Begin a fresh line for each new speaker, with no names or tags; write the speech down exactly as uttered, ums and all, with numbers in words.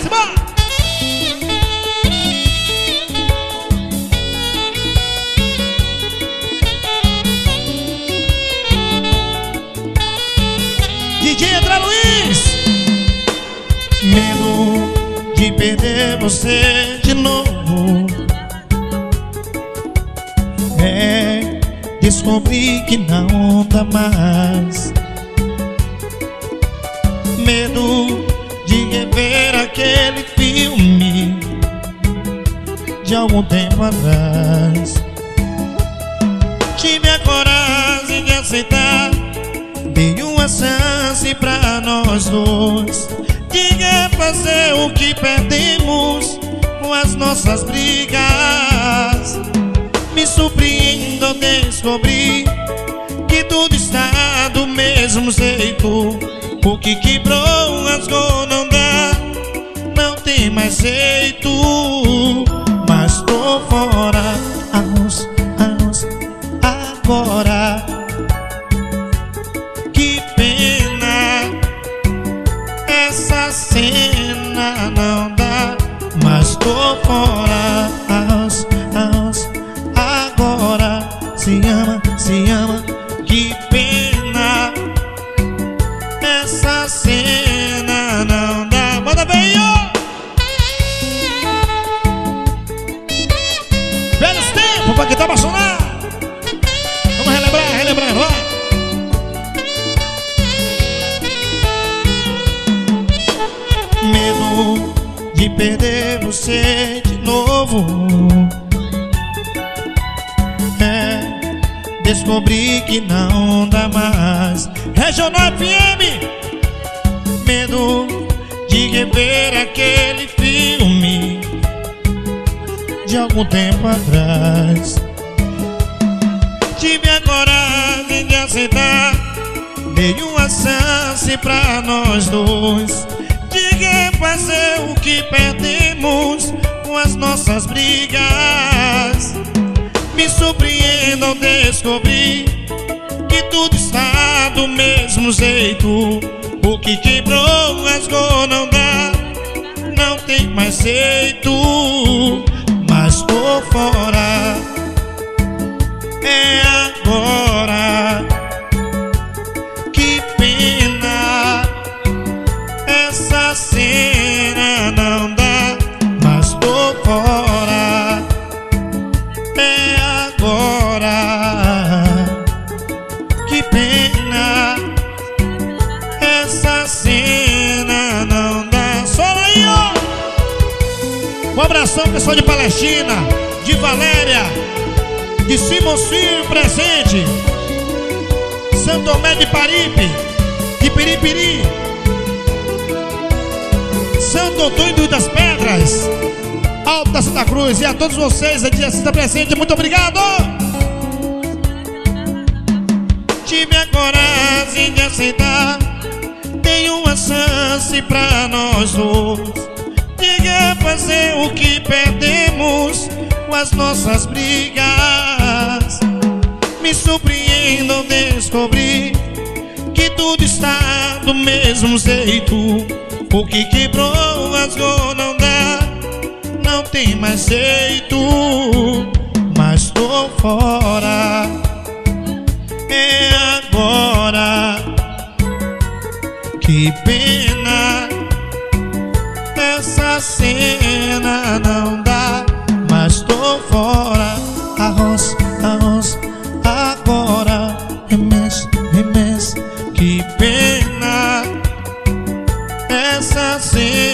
bora! D J André Luiz. Medo de perder você de novo. É, descobri que não dá mais. Medo de rever aquele filme de algum tempo atrás. Tive a coragem de aceitar, dei uma chance pra nós dois. Diga fazer o que perdemos com as nossas brigas. Me surpreendo ao descobrir que tudo está do mesmo jeito. O que quebrou, rasgou, não dá, não tem mais jeito. Mas tô fora, anos, anos, agora. Que pena, essa cena não dá. Mas tô fora, anos, anos, agora. Se ama, se ama, que pena, essa cena não dá. Manda bem, ó! Velhos tempos pra quem tá apaixonado. Vamos relembrar, relembrando, ó. Medo de perder você de novo. É, descobri que não dá mais. Regional F M. Medo de rever aquele filme de algum tempo atrás. Tive a coragem de aceitar, dei uma chance pra nós dois. Diga fazer o que perdemos com as nossas brigas. Me surpreendo ao descobrir que tudo está do mesmo jeito. O que quebrou, rasgou, não dá, não tem mais jeito. Mas tô fora, é agora. Que pena, essa cena não dá. Mas tô fora, é agora. Que pena, essa cena não dá. Só aí, ó! Um abração, pessoal de Palestina, de Valéria, de Simão Filho presente, Santo Tomé de Paripe, de Piripiri, Santo Antônio das Pedras, Alto da Santa Cruz. E a todos vocês aqui está presente, muito obrigado! Tive a coragem de aceitar, tem uma chance pra nós dois. Diga fazer o que perdemos com as nossas brigas. Me surpreendo ao descobrir que tudo está do mesmo jeito. O que quebrou, rasgou, não dá, não tem mais jeito. Mas tô fora, é agora. Que pena, essa cena não dá. Mas tô fora, arroz, arroz, agora. Remes, remes, que pena, essa cena